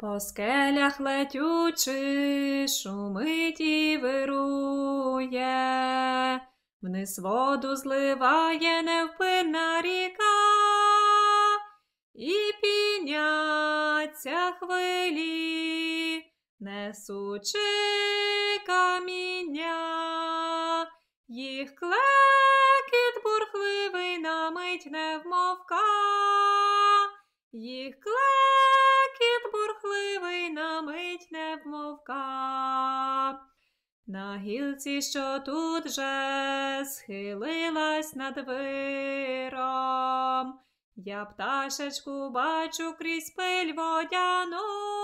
По скелях летючи, шумить і вирує, вниз воду зливає невпинна ріка, і піняться хвилі, несучи каміння, їх клекіт бурхливий на мить не вмовка, їх клекіт бурхливий на мить не вмовка. На гілці, що тут же схилилась над виром, я пташечку бачу крізь пиль водяну,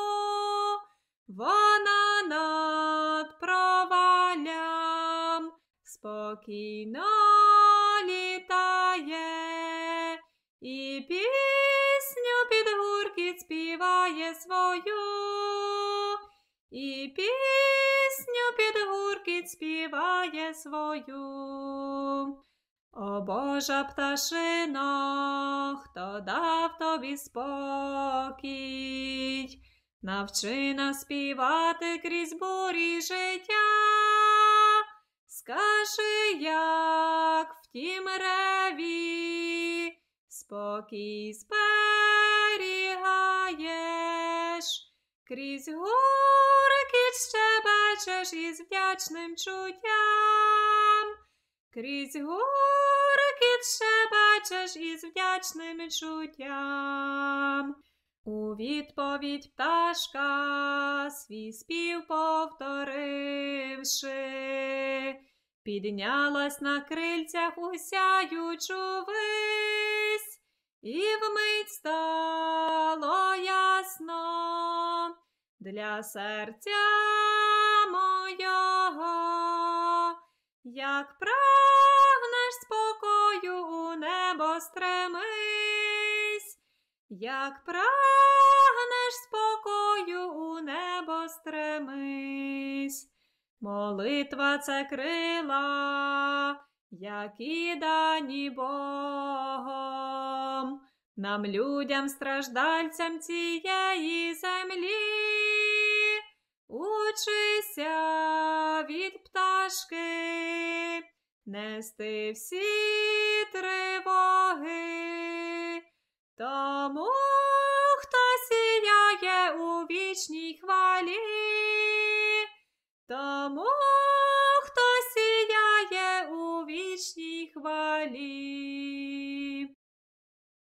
вона над проваллям спокійно літає і пісню під гуркіт співає свою, і пісню під гуркіт співає свою. О Божа пташино, хто дав тобі спокій, навчи нас співати крізь бурі життя. Скажи, як в тім реві спокій зберігаєш, крізь гуркіт щебечеш із вдячним чуттям, крізь гуркіт щебечеш із вдячним чуттям. У відповідь пташка свій спів повторивши, піднялась на крильцях у сяючу вись, і вмить стало ясно для серця мого, як прагнеш спокою у небо стремись, як прагнеш спокою у небо стремись. Молитва – це крила, які дані Богом, нам, людям, страждальцям цієї землі. Учися від пташки нести всі тривоги, тому, хто сіяє у вічній хвалі, тому, хто сіяє у вічній хвалі.